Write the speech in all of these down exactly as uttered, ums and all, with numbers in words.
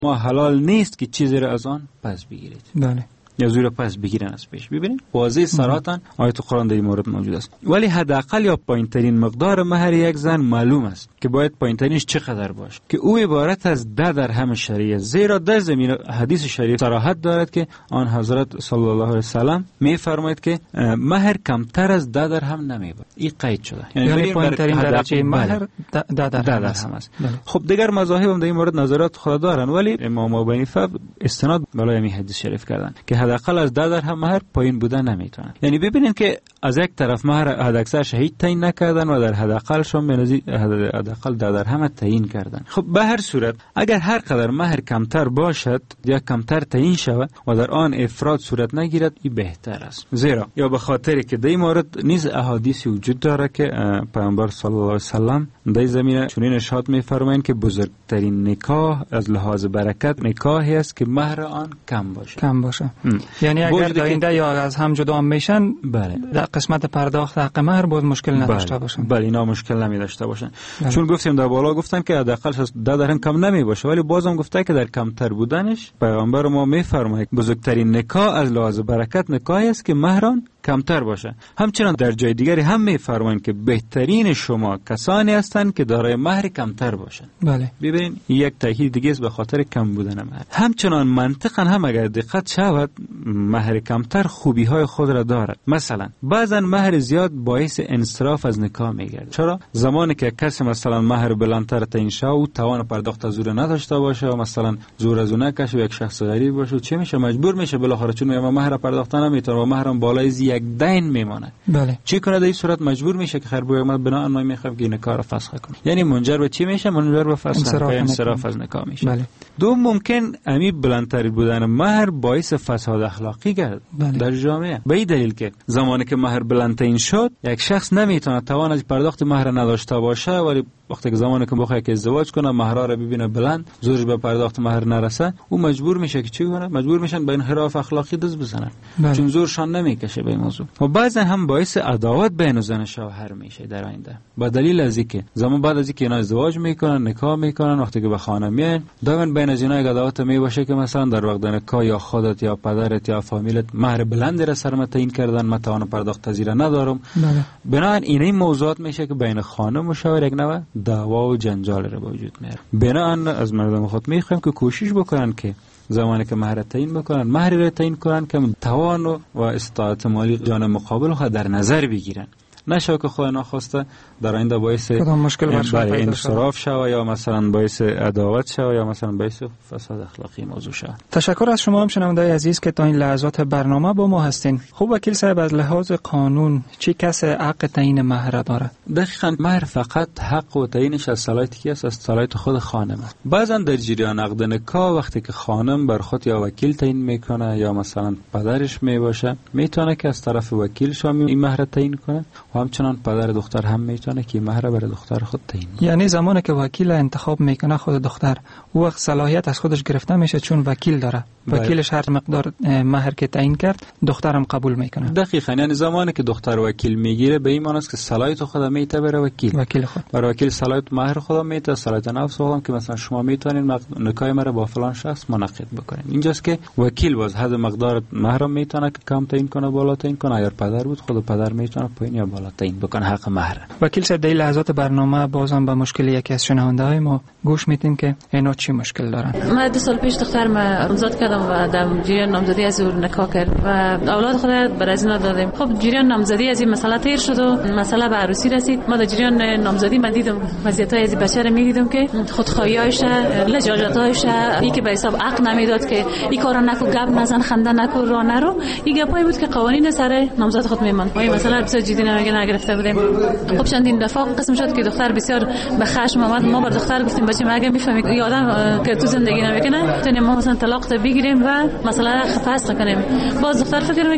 ما حلال نیست که چیزی را از آن پس بگیرید. بله. یا زور پس بگیرن از پیش. ببینید واضح صراحتاً آیت قرآن در این مورد موجود است. ولی حداقل یا پایینترین مقدار مهر یک زن معلوم است که باید پایینترینش چقدر باشه، که او عبارت از ده درهم شریعه، زیرا در زمین حدیث شریف صراحت دارد که آن حضرت صلی الله علیه و سلم میفرماید که مهر کمتر از ده درهم نمیباید. این قید شده، یعنی پایینترین درجه مهر ده درهم است. خب دیگر مذاهب هم در این مورد نظرات خود دارن، ولی امام ابو حنیفه استناد بالای همین حدیث شریف کردن که حداقل از ده درهم مهر پایین بودن نمیتونن. یعنی ببینید که از یک طرف مهر حداکثر شهید تعیین نکردن و در حداقل شون به نزدیک حداقل ده درهم تعیین کردن. خب به هر صورت اگر هر قدر مهر کمتر باشد یا کمتر تعیین شود و در آن افراد صورت نگیرد، این بهتر است. زیرا یا به خاطر که در این مورد نیز احادیث وجود داره که پیامبر صلی الله علیه و سلم در زمینه چنین ارشاد می‌فرمایند که بزرگترین نکاح از لحاظ برکت نکاحی است که مهر آن کم باشه. کم باشه. یعنی اگر در آینده یا از هم جدا میشن، بله، در قسمت پرداخت حق مهر بود مشکل نداشته باشن. بله، اینا مشکل نمی داشته باشن. بله. چون گفتیم در بالا گفتن که حداقل ده درهم کم نمی باشه، ولی بازم گفته که در کمتر بودنش پیامبر ما میفرماید بزرگترین نکاح از لحاظ برکت نکاحی است که مهر آن کمتر باشه. همچنان در جای دیگری هم میفرمایند که بهترین شما کسانی هستند که دارای مهر کمتر باشند. بله. ببین یک تأکید دیگه است به خاطر کم بودن مهر. همچنان منطقاً هم اگر دقت شود مهر کمتر خوبی های خود را دارد. مثلا بعضا مهر زیاد باعث انصراف از نکاح میگرده. چرا؟ زمانی که کسی مثلا مهر بلندتر تعیین شه و توان پرداخت از زور نداشته باشه و مثلا زور از اون نکشه و یک شخص غریب باشه، چه میشه؟ مجبور میشه بالاخره، چون ما مهر پرداخت نمیتونه و مهرم بالای یک دین میمونه. بله. چی کنه در این صورت؟ مجبور میشه که خیر بگه من بنا ما میخوام که این کار رو فسخ کنه. یعنی منجر به چی میشه؟ منجر به فسخ انصراف از نکاح میشه. بله. دو ممکن امی بلندتر بودن مهر باعث فساد اخلاقی گرد. بله. در جامعه به این دلیل که زمانی که مهر بلندترین شد، یک شخص نمیتونه توان از پرداخت مهر نداشته باشه، ولی وقتی که زمانی که بخواد که ازدواج کنه مهر را ببینه بلند، زورش به پرداخت مهر نرسه، او مجبور میشه که چی کنه؟ مجبور میشن به انحراف اخلاقی دست بزنن. بله. چون زورشان نمیکشه به این موضوع. و بعضا هم باعث عداوت بین زن و شوهر میشه در آینده، با دلیل از اینکه زمان بعد از اینکه اینا ازدواج میکنن، نکاح میکنن، وقتی که به خانه میان دائما بین از اینا عداوت میباشه که مثلا در وقت نکاح یا خودت یا پدرت یا فامیلت مهر بلند را سر تعیین کردن، من توان پرداخت پذیر ندارم. بله. بنابراین این این موضوعات میشه که بین خانم و شوهر یک نوع دعوا و جنجال را به وجود میاره. بنابراین از مردم خود میخوایم که کوشش بکنن که زمانی که مهر تعیین بکنن، مهر را تعیین کنن که توان و استطاعت مالی جانب مقابل خود در نظر بگیرن، نشه که خود ناخواسته در آینده باعث برای انصراف شود یا مثلا باعث عداوت شود یا مثلا باعث فساد اخلاقی موضوع شود. تشکر از شما هم شنونده‌های عزیز که تا این لحظات برنامه با ما هستین. خوب وکیل صاحب، از لحاظ قانون چی کس حق تعیین مهر داره؟ دقیقاً مهر فقط حق و تعیینش از صلاحیت کی است؟ از صلاحیت خود خانم است. بعضا در جریان عقد نکاح وقتی که خانم بر خود یا وکیل تعیین میکنه یا مثلا پدرش میباشه، میتونه که از طرف وکیل شما این مهر تعیین کنه و همچنان پدر دختر هم میتونه که مهر برای دختر خود تعیین کنه. یعنی زمانی که وکیل انتخاب میکنه خود دختر، او وقت صلاحیت از خودش گرفته میشه چون وکیل داره. باید. وکیلش هر مقدار مهر که تعیین کرد دخترم قبول میکنه. دقیقاً، یعنی زمانی که دختر وکیل میگیره به این معنی است که صلاحیت خود میته برای وکیل. وکیل خود. برای وکیل صلاحیت مهر خود میته، صلاحیت نفس خودم که مثلا شما میتونین نکاح مرا با فلان شخص منعقد بکنین. اینجاست که وکیل باز حد مقدار مهر میتونه که کم تعیین کنه، بالا تعیین کنه. اگر پدر بود خود پدر میتونه پایین یا بالا تعیین بکنه حق مهر. وکیل صاحب، در لحظات برنامه بازم به مشکل یکی از شنونده‌های ما گوش میدیم که اینا چی مشکل دارن. من دو سال پیش دخترم نامزد کردم و در جریان نامزدی از او نکاح کرد و اولاد خود بر از اینا دادیم. خب جریان نامزدی از این مسئله تیر شد و مسئله به عروسی رسید. ما در جریان نامزدی من دیدم وضعیت‌های از بچه رو می‌دیدم که خودخواهی‌هاش، لجاجت‌هاش، این که به حساب عقل نمیداد که این کارا نکو، گپ نزن، خنده نکو، راه نرو. این گپایی بود که قوانین سر نامزد خود میماند. ما این مسئله بسیار جدی نگرفته بودیم. خب چندین دفعه قسم شد که دختر بسیار به خشم آمد. ما بر دختر گفتیم بچه ما اگه میفهمی که آدم که تو زندگی نمیکنه، تو ما مثلا طلاق بگیریم و مسئله خفاست کنیم. باز دختر فکر میکرد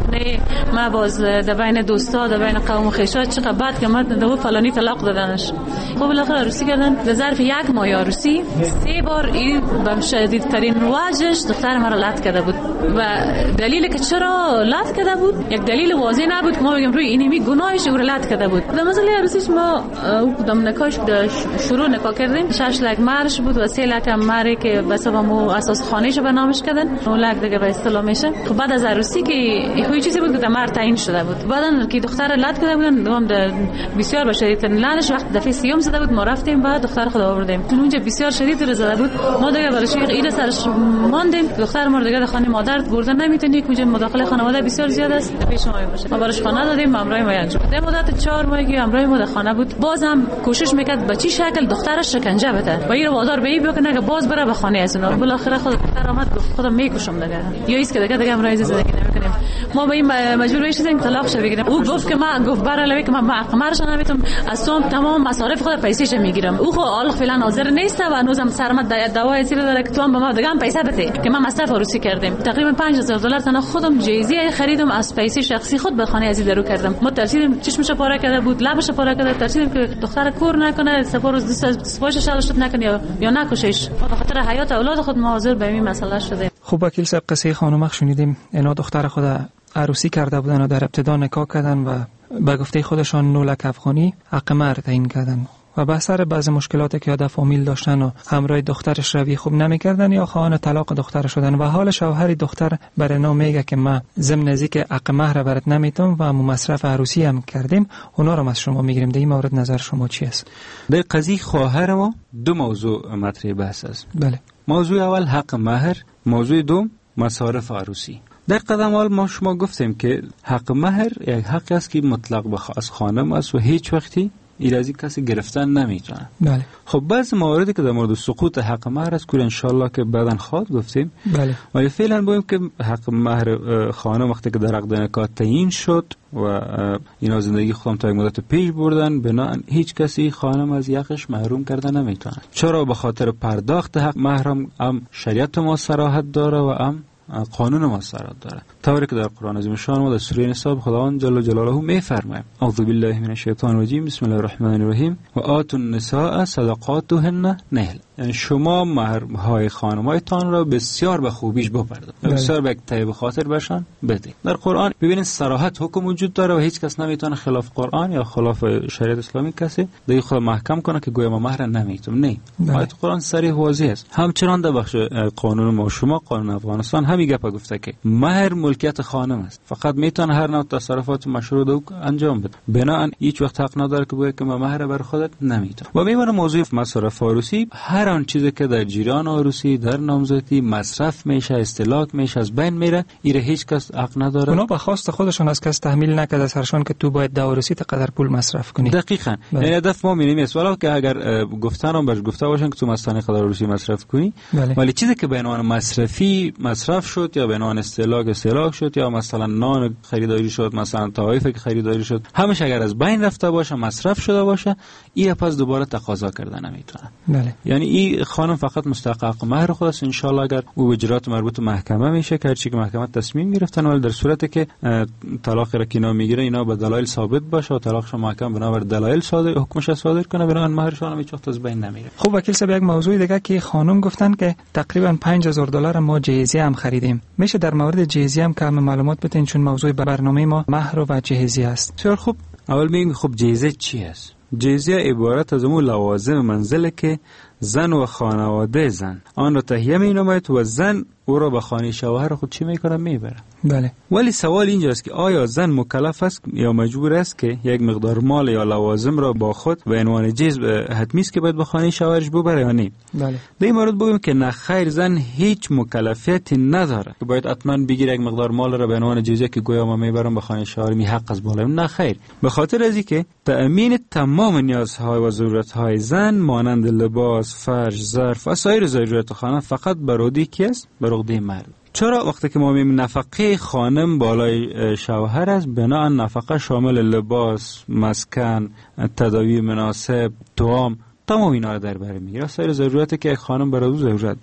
خانه ما باز در بین دوستا در بین قوم و خویشا چقدر بد که ما دو فلانی طلاق دادنش. خب بالاخره عروسی کردن در ظرف یک ماه عروسی سه بار این به شدیدترین وجهش دختر ما را لط کرده بود و دلیل که چرا لط کرده بود یک دلیل واضح نبود که ما بگیم روی اینمی گناهش او را لط کرده بود. در مسئله عروسیش ما دم نکاش شروع نکاح کردیم، شش لک مهرش بود و سه لک مهری که به حساب مو اساس خانه‌ش به نامش کردن، اون لک دیگه به اصطلاح میشه. خب بعد از عروسی که این چیزی بود که مهر تعیین شده بود، بعدن که دختر لط کرده بودن دوام بسیار به شدید لعنش وقت دفعه سیوم زده بود، ما رفتیم بعد دختر خود آوردیم اونجا بسیار شدید رو زده بود. ما دیگه برای شیخ ایده سرش ماندیم، دختر ما دیگه در خانه مادر بردن نمیتونی که مداخله خانواده بسیار زیاد است پیش ما باشه. ما براش خانه دادیم، امرای ما انجام ده مدت چهار ماهی که امرای ما در خانه بود، بازم کوشش میکرد به چی شکل دخترش شکنجه بده و این رو وادار به این بکنه که باز بره به خانه از اونا. بالاخره خود دختر آمد گفت خودم میکشم دیگه یا ایست که دیگه دیگه امرای زندگی نمیکنیم. ما به این مجبور بشیم طلاق شه بگیریم. او گفت که ما گفت برای که من قمرش نمیتونم از تو تمام مصارف خود پیسه‌ش میگیرم. او خو حالا فعلا حاضر نیست و هنوزم سرمت دوای زیر داره که تو هم به ما دیگه هم پیسه بده که من مصرف عروسی کردیم. تقریبا پنج هزار دلار تنها خودم جایزه خریدم از پیسه شخصی خود به خانه عزیز درو کردم. ما ترسیدیم چشمش پاره کرده بود، لبش پاره کرده، ترسیدیم که دختر کور نکنه، سپار روز سپاش شلشت نکنه یا یا نکشش. به خاطر حیات اولاد خود ما حاضر به این مسئله شده. خب وکیل صاحب قصه خانم شنیدیم، اینا دختر خود عروسی کرده بودن و در ابتدا نکاح کردن و به گفته خودشان نه لک افغانی حق مهر تعیین کردن و به اثر بعض مشکلاتی که در فامیل داشتن و همراه دخترش روی خوب نمی‌کردن یا خواهان طلاق دختر شدن و حال شوهر دختر بر اینا میگه که ما ضمن نزدیک حق مهر برات نمیتونم و مصرف عروسی هم کردیم، اونا رو از شما میگیریم. در این مورد نظر شما چی است؟ در قضیه خواهر ما دو موضوع مطرح بحث است. بله. موضوع اول حق مهر، موضوع دوم مصارف عروسی. در قدم اول ما شما گفتیم که حق مهر یک حق است که مطلق بخ از خانم است و هیچ وقتی ایرازی کسی گرفتن نمیتونه. بله. خب بعض مواردی که در مورد سقوط حق مهر است که ان شاء الله که بعداً خواهد گفتیم. بله. ولی فعلا بگیم که حق مهر خانم وقتی که در عقد نکاح تعیین شد و اینا زندگی خودم تا یک مدت پیش بردن، بنابراین هیچ کسی خانم از حقش محروم کرده نمیتونه. چرا؟ به خاطر پرداخت حق مهر هم شریعت ما صراحت داره و هم قانون ما صراحت داره. طوری که در قرآن عظیم شان ما در سوره نساء خداوند جل جلاله میفرماید: اعوذ بالله من الشیطان الرجیم بسم الله الرحمن الرحیم و آتوا النساء صدقاتهن نهل. یعنی شما مهرهای خانمایتان را بسیار به خوبیش بپردازید، بسیار به طیب خاطر بشن بدید. در قرآن ببینید صراحت حکم وجود داره و هیچ کس نمیتونه خلاف قرآن یا خلاف شریعت اسلامی کسی دیگه خود محکم کنه که گویا ما مهر نمیتونم. نه، آیت قرآن صریح واضح است. همچنان در بخش قانون ما شما قانون افغانستان همین گپ گفته که مهر ملکیت خانم است، فقط میتونه هر نوع تصرفات مشروع رو انجام بده، بنابراین هیچ وقت حق نداره که بگه که ما مهر بر خودت نمیتونم. و میمونه موضوع مصرف عروسی. هر آن چیزی که در جریان عروسی در نامزدی مصرف میشه، استهلاک میشه، از بین میره، ایره هیچ کس حق نداره. اونا به خواست خودشون از کس تحمیل نکرده سرشون که تو باید در عروسی قدر پول مصرف کنی. دقیقاً. یعنی هدف ما اینه است ولی که اگر گفتن هم برش گفته باشن که تو مستانه قدر عروسی مصرف کنی، بله. ولی چیزی که به عنوان مصرفی مصرف شد یا به عنوان استهلاک استهلاک شد یا مثلا نان خریداری شد، مثلا طایف که خریداری شد، همش اگر از بین رفته باشه، مصرف شده باشه، این پس دوباره تقاضا کردن نمیتونه. بله. یعنی این خانم فقط مستحق مهر خود است. ان شاء الله اگر او اجرات مربوط به محکمه میشه که هرچی که محکمه تصمیم گرفتن، ولی در صورتی که طلاق را اینا میگیره اینا به دلایل ثابت باشه و طلاقش محکم بنابر دلایل صادر حکمش صادر کنه، بنابراین مهرشون هم هیچ وقت از بین نمیره. خب وکیل صاحب یک موضوع دیگه که خانم گفتن که تقریبا پنج هزار دلار ما جهیزیه هم خریدیم، میشه در مورد جهیزیه هم کم معلومات بدین چون موضوع برنامه ما مهر و جهیزیه است. بسیار خوب. اول میگیم خب جهیزیه چی است؟ جهیزیه عبارت از اون لوازم منزله که زن و خانواده زن آن را تهیه می نماید و زن او را به خانه شوهر خود چی میکنه؟ میبره. بله. ولی سوال اینجاست که آیا زن مکلف است یا مجبور است که یک مقدار مال یا لوازم را با خود به عنوان جهیز حتمی است که باید به خانه شوهرش ببره یا نه؟ بله. در این مورد بگیم که نه خیر، زن هیچ مکلفیتی نداره که باید حتما بگیره یک مقدار مال را به عنوان جهیز که گویا ما میبرم به خانه شوهر، می حق از بالا. نه خیر، به خاطر از اینکه تأمین تمام نیازهای و ضرورتهای زن مانند لباس، فرش، ظرف و سایر ضرورت خانه فقط بر عهده کی است؟ بر عهده مرد. چرا؟ وقتی که ما میگیم نفقه خانم بالای شوهر است، بنا نفقه شامل لباس، مسکن، تداوی مناسب، طعام، تمام اینا رو در بر میگیره، سایر ضرورتی که یک خانم برای او ضرورت داره.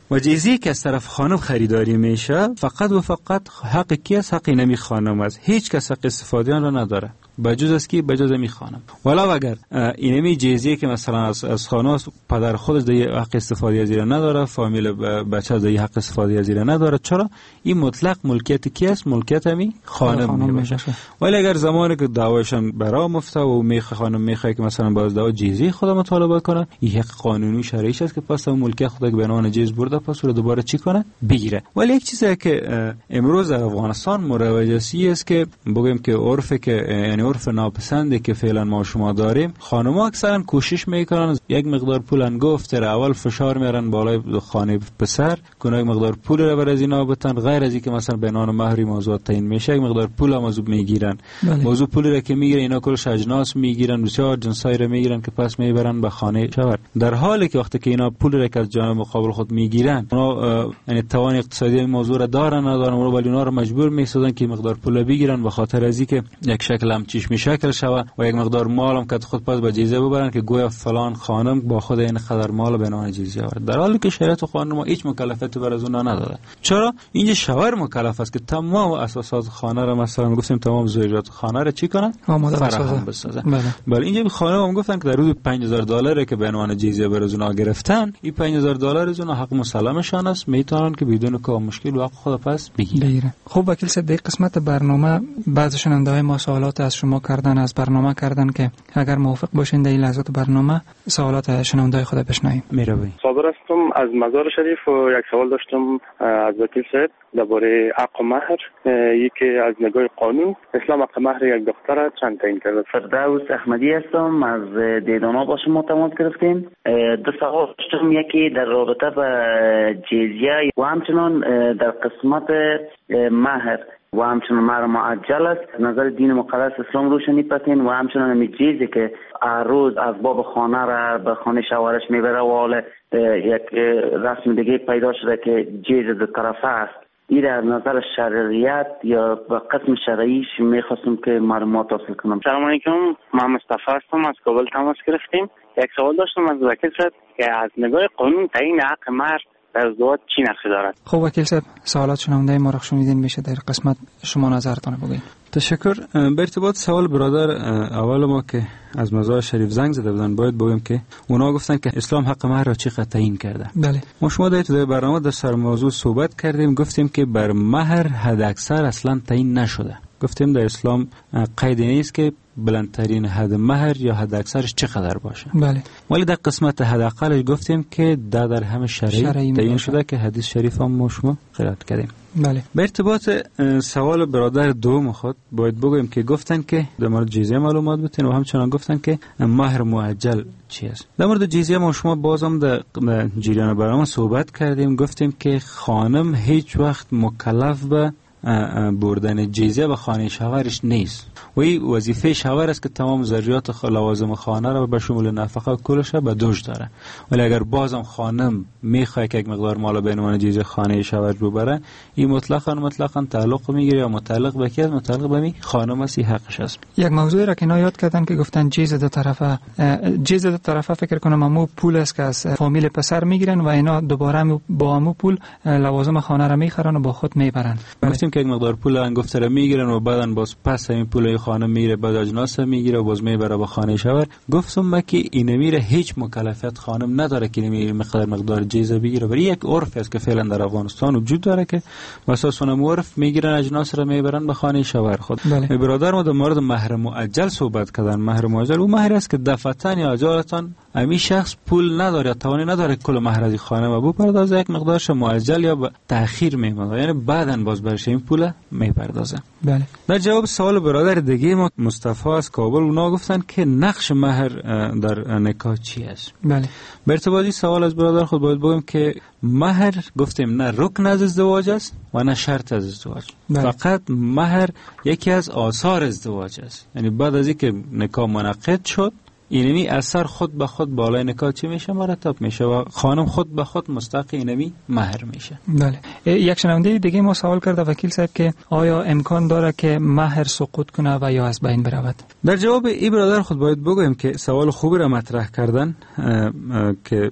و جزیه که از طرف خانم خریداری میشه فقط و فقط حق کی است؟ حق اینمی خانم است. هیچ کس حق استفاده آن را نداره بجز از کی؟ بجز می خانم. ولی اگر اینمی جزیه که مثلا از از خانه پدر خودش دیگه حق استفاده از این نداره، فامیل بچه دیگه حق استفاده از این نداره، چرا؟ این مطلق ملکیت کی است؟ ملکیت می خانم میشه. ولی اگر زمانی که دعواشون برا مفته و میخ خانم میخواد که مثلا باز دعوا جزیه خود مطالبه کنه، این حق قانونی شرعی است که پس اون ملکیت خود که بنان جز برده پس رو دوباره چی کنه؟ بگیره. ولی یک چیزی که امروز در افغانستان مروج است که بگیم که عرف که یعنی عرف ناپسندی که فعلا ما شما داریم، خانم‌ها اکثرا کوشش میکنن یک مقدار پول انگفت در اول فشار میارن بالای خانه پسر کنه یک مقدار پول رو بر از اینا بتن، غیر از اینکه مثلا بنان مهری موضوع تعیین میشه یک مقدار پول هم موضوع میگیرن. بله. موضوع پولی رو که میگیرن اینا کلش اجناس میگیرن، بسیار جنسای رو میگیرن که پس میبرن به خانه شوهر، در حالی که وقتی که اینا پول رو که از جانب مقابل خود میگیرن اونا یعنی توان اقتصادی این موضوع را دارن ندارن، ولی اونا رو مجبور میسازن که مقدار پول بگیرن به خاطر از اینکه یک شکل هم چیش شکل شوه و یک مقدار مال هم که خود پس به جیزه ببرن که گویا فلان خانم با خود این قدر مال به نام جیزه آورد، در حالی که شریعت و قانون ما هیچ مکلفیتی بر از اونها نداده. چرا؟ اینجا شوهر مکلف است که تمام اساسات خانه را مثلا گفتیم تمام ضروریات خانه را چی کنن؟ فراهم بسازن. بله اینجا خانم هم گفتن که در حدود پنج هزار دلار که به عنوان جیزه بر از اونها گرفتن، این پنج هزار دلار از اونها حق مسلمشان است، میتونن که بدون که مشکل وقت خود پس بگیرن. خب وکیل صاحب در قسمت برنامه بعضی شنونده‌های ما سوالات از شما کردن، از برنامه کردن که اگر موافق باشین در این لحظات برنامه سوالات شنونده‌های خود بشنویم. میرویم. صابر هستم از مزار شریف و یک سوال داشتم از وکیل صاحب درباره حق مهر. یکی از نگاه قانون اسلام حق مهر یک دختر چند تعیین کرده؟ فردوس احمدی هستم از دیدانا با شما تماس گرفتیم. دو سوال داشتم، یکی در رابطه با جزیه و همچنان در قسمت مهر و همچنان مهر معجل است. نظر دین مقدس اسلام روشنی پسین و همچنان همی جیزی که روز از باب خانه را به خانه شوهرش میبره و حالا یک رسم دیگه پیدا شده که جیز دو طرفه است. این در نظر شرعیت یا به قسم شرعیش میخواستم که معلومات حاصل کنم. سلام علیکم، من مصطفی هستم از کابل تماس گرفتیم. یک سوال داشتم از وکیل صاحب که از نگاه قانون تعیین حق مهر در ازدواج چی نقشی دارد؟ خب وکیل صاحب سوالات شنونده ما را شنیدین، میشه در قسمت شما نظرتون بگین. تشکر. به ارتباط سوال برادر اول ما که از مزار شریف زنگ زده بودن باید بگیم که اونا گفتن که اسلام حق مهر را چقدر تعیین کرده. بله. ما شما در ابتدای برنامه در سر موضوع صحبت کردیم، گفتیم که بر مهر حد اکثر اصلا تعیین نشده. گفتیم در اسلام قیدی نیست که بلندترین حد مهر یا حد اکثرش چقدر باشه. بله. ولی در قسمت حد اقلش گفتیم که در در همه شرعی تعیین شده که حدیث شریف هم ما شما قرائت کردیم. بله. به ارتباط سوال برادر دوم خود باید بگویم که گفتن که در مورد جزیه معلومات بتین و همچنان گفتن که مهر معجل چی است. در مورد جزیه ما شما بازم در جریان برنامه صحبت کردیم، گفتیم که خانم هیچ وقت مکلف به بردن جزیه به خانه شوهرش نیست و این وظیفه شوهر است که تمام ضروریات لوازم خانه را به شمول نفقه و کلش به دوش داره. ولی اگر بازم خانم میخواد که یک مقدار مال به عنوان جزیه خانه شوهر ببره، این مطلقاً مطلقاً تعلق میگیره یا متعلق به کی است؟ متعلق به می خانم است، حقش است. یک موضوعی را که یاد کردن که گفتن جزیه دو طرفه، جزیه دو طرفه فکر کنم همون پول است که از فامیل پسر میگیرن و اینا دوباره با همون پول لوازم خانه را میخرن و با خود میبرن. گفتیم که یک مقدار پول انگفته را میگیرن و بعدن باز پس این پول خانه میره بعد اجناس میگیره و باز میبره به خانه شوهر. گفتم که این میره هیچ مکلفیت خانم نداره که میره مقدار مقدار جیزه بگیره، ولی یک عرف است که فعلا در افغانستان وجود داره که اساس اون عرف میگیرن اجناس را میبرن به خانه شوهر خود. بله. برادر ما در مورد مهر معجل صحبت کردن. مهر معجل اون مهر است که دفعتاً یا اجالتاً امی شخص پول نداره، توانی نداره کل مهر از خانه و بپردازه، یک مقدارش معجل یا با تأخیر میمونه، یعنی بعداً باز برش این پول میپردازه. بله. در جواب سوال برادر دیگه ما مصطفی از کابل، اونا گفتن که نقش مهر در نکاح چی است. بله. به ارتباطی سوال از برادر خود باید بگم که مهر گفتیم نه رکن از ازدواج است و نه شرط از ازدواج. بله. فقط مهر یکی از آثار ازدواج است، یعنی بعد از اینکه نکاح منعقد شد اینمی اثر خود به خود بالای نکاح چی میشه؟ مرتب میشه و خانم خود به خود مستحق اینمی مهر میشه. بله. یک شنونده دیگه ما سوال کرده وکیل صاحب که آیا امکان داره که مهر سقوط کنه و یا از بین برود؟ در جواب این برادر خود باید بگویم که سوال خوبی را مطرح کردن اه اه که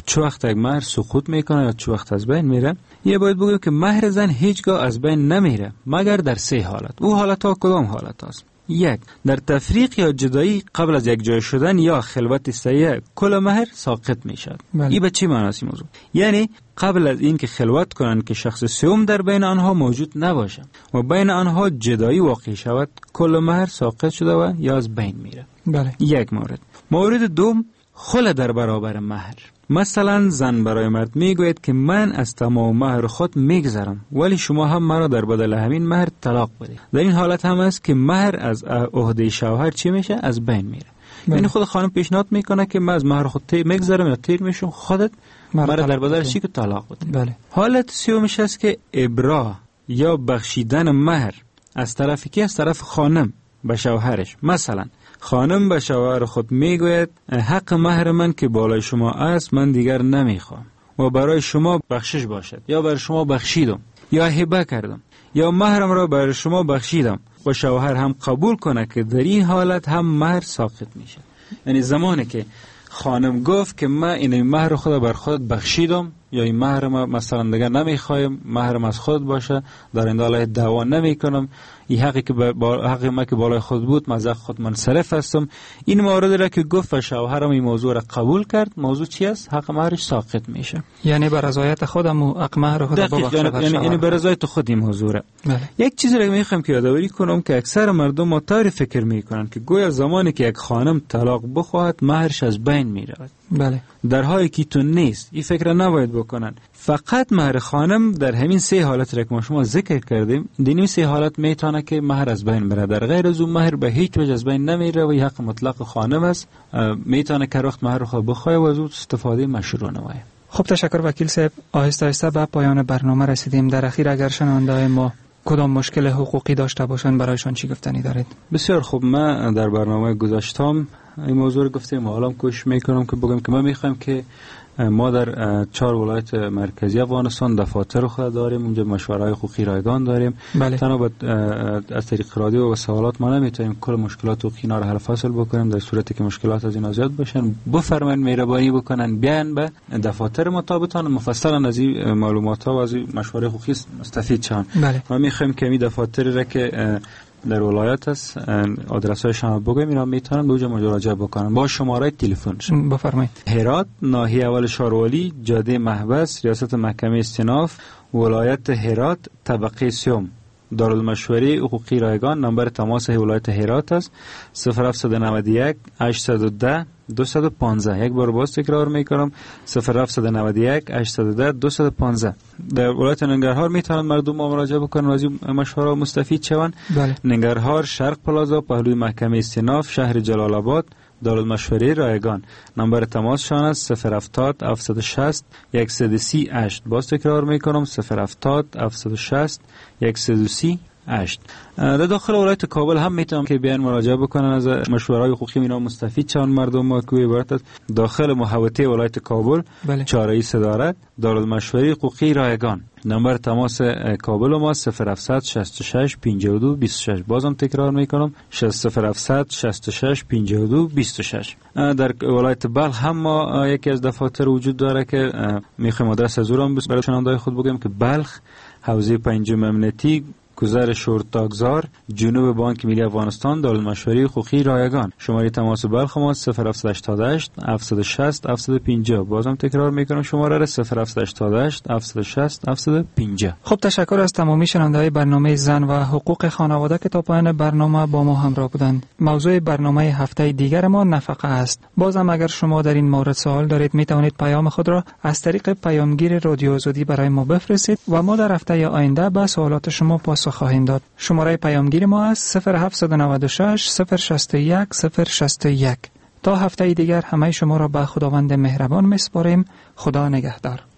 چه وقت یک مهر سقوط میکنه یا چه وقت از بین میره. یه باید بگم که مهر زن هیچگاه از بین نمیره مگر در سه حالت. او حالت ها کدام حالت هست؟ یک، در تفریق یا جدایی قبل از یک جای شدن یا خلوت صحیح کل مهر ساقط میشد. این به چی معنی است این موضوع؟ یعنی قبل از این که خلوت کنند که شخص سوم در بین آنها موجود نباشه و بین آنها جدایی واقع شود، کل مهر ساقط شده و یا از بین میره. بله. یک مورد. مورد دوم، خلع در برابر مهر. مثلا زن برای مرد میگوید که من از تمام مهر خود میگذرم ولی شما هم مرا در بدل همین مهر طلاق بدید. در این حالت هم است که مهر از عهده شوهر چی میشه؟ از بین میره. یعنی خود خانم پیشنهاد میکنه که من از مهر خود تیر میگذرم یا تیر میشم، خودت مرا در بدل چی که طلاق بدید. بله. حالت سومش است که ابرا یا بخشیدن مهر از طرف کی؟ از طرف خانم به شوهرش. مثلا خانم به شوهر خود میگوید حق مهر من که بالای شما است من دیگر نمیخوام و برای شما بخشش باشد، یا برای شما بخشیدم یا هبه کردم یا مهرم را برای شما بخشیدم و شوهر هم قبول کنه که در این حالت هم مهر ساقط میشه. یعنی زمانی که خانم گفت که من این مهر خود بر خود بخشیدم یا این مهر ما مثلا دیگر نمیخوایم، مهرم از خود باشه، در این حالت دعوا نمیکنم، این حقی که با حقی ما که بالای خود بود مزاق خود منصرف هستم، این مورد را که گفت و شوهرم این موضوع را قبول کرد، موضوع چی است؟ حق مهرش ساقط میشه. یعنی بر رضایت خودم و حق مهر خود ببخشه. یعنی یعنی بر رضایت خود این موضوع را. بله. یک چیزی را میخوام که یادآوری کنم که اکثر مردم مطابق فکر میکنن که گویا زمانی که یک خانم طلاق بخواهد مهرش از بین میرود. بله. در حالی که تو نیست. این فکر نباید بکنن. فقط مهر خانم در همین سه حالت را که ما شما ذکر کردیم، دینی سه حالت میتونه که مهر از بین بره. در غیر از اون مهر به هیچ وجه از بین نمیره و حق مطلق خانم است. میتونه که وقت مهر خود بخواه و از اون استفاده مشروع نمایه. خب تشکر وکیل صاحب. آهسته آهسته به پایان برنامه رسیدیم. در اخیر اگر شنونده ما کدام مشکل حقوقی داشته باشن برایشان چی گفتنی دارید؟ بسیار خوب. من در برنامه گذاشتم این موضوع رو گفتیم و حالا کوشش میکنم که بگم که ما میخوایم که ما در چهار ولایت مرکزی افغانستان دفاتر خود داریم، اونجا مشوره‌های حقوقی رایگان داریم. بله. تنها از طریق رادیو و سوالات ما نمیتونیم کل مشکلات حقوقی را حل فصل بکنیم. در صورتی که مشکلات از این زیاد باشن بفرمایید مهربانی بکنن بیان به دفاتر مطابقتان مفصلا از این معلومات ها و از این مشوره حقوقی مستفید شون. بله. ما میخوایم که این دفاتر را که در ولایت است آدرس های شما بگویم، اینا میتونن به اونجا مراجعه بکنن با شماره تلفن. بفرمایید. هرات، ناحیه اول شاروالی، جاده محبس، ریاست محکمه استیناف، ولایت هرات، طبقه سیوم. دارالمشوره حقوقی رایگان. نمبر تماس ولایت هرات است صفر هفت نه یک هشت یک صفر دو یک پنج. یک بار باز تکرار میکنم صفر هفت نه یک هشت یک صفر دو یک پنج. در ولایت ننگرهار میتونن مردم مراجعه بکنن و از این مشوره مستفید شون. بله. ننگرهار، شرق پلازا، پهلوی محکمه استیناف، شهر جلال آباد، دارالمشوره رایگان. نمبر تماس شان است صفر هفتاد هفتصد و شصت صد و سی و هشت. باز تکرار میکنم صفر هفتاد هفتصد و شصت صد و سی و هشت. در داخل ولایت کابل هم میتونم که بیان مراجعه بکنن از مشوره‌های حقوقی اینا مستفید چند مردم ما که عبارت است داخل محوطه ولایت کابل. بله. چهاررأی صدارت، دارالمشوره حقوقی رایگان. نمبر تماس کابل ما صفر هفتصد شصت و شش پنجاه و دو بیست و شش. بازم تکرار میکنم صفر هفتصد شصت و شش پنجاه و دو بیست و شش. در ولایت بلخ هم ما یکی از دفاتر وجود داره که میخوایم آدرس از اون برای شنونده‌های خود بگم که بلخ، حوزه پنجم امنیتی، گذر شورتاگزار، جنوب بانک ملی افغانستان، دارالمشوره حقوقی رایگان. شماره تماس بلخ ما صفر هفتصد هشتاد و هشت هفتصد و شصت هفتصد و پنجاه. بازم تکرار میکنم شماره را صفر هفتصد هشتاد و هشت هفتصد و شصت هفتصد و پنجاه. خب تشکر از تمامی شنونده‌های برنامه زن و حقوق خانواده که تا پایان برنامه با ما همراه بودند. موضوع برنامه هفته دیگر ما نفقه است. بازم اگر شما در این مورد سوال دارید می توانید پیام خود را از طریق پیامگیر رادیو آزادی برای ما بفرستید و ما در هفته آینده به سوالات شما پاسخ خواهیم داد. شماره پیامگیر ما است صفر هفتصد و نود و شش صفر شصت و یک صفر شصت و یک. تا هفته دیگر همه شما را به خداوند مهربان میسپاریم. خدا نگهدار.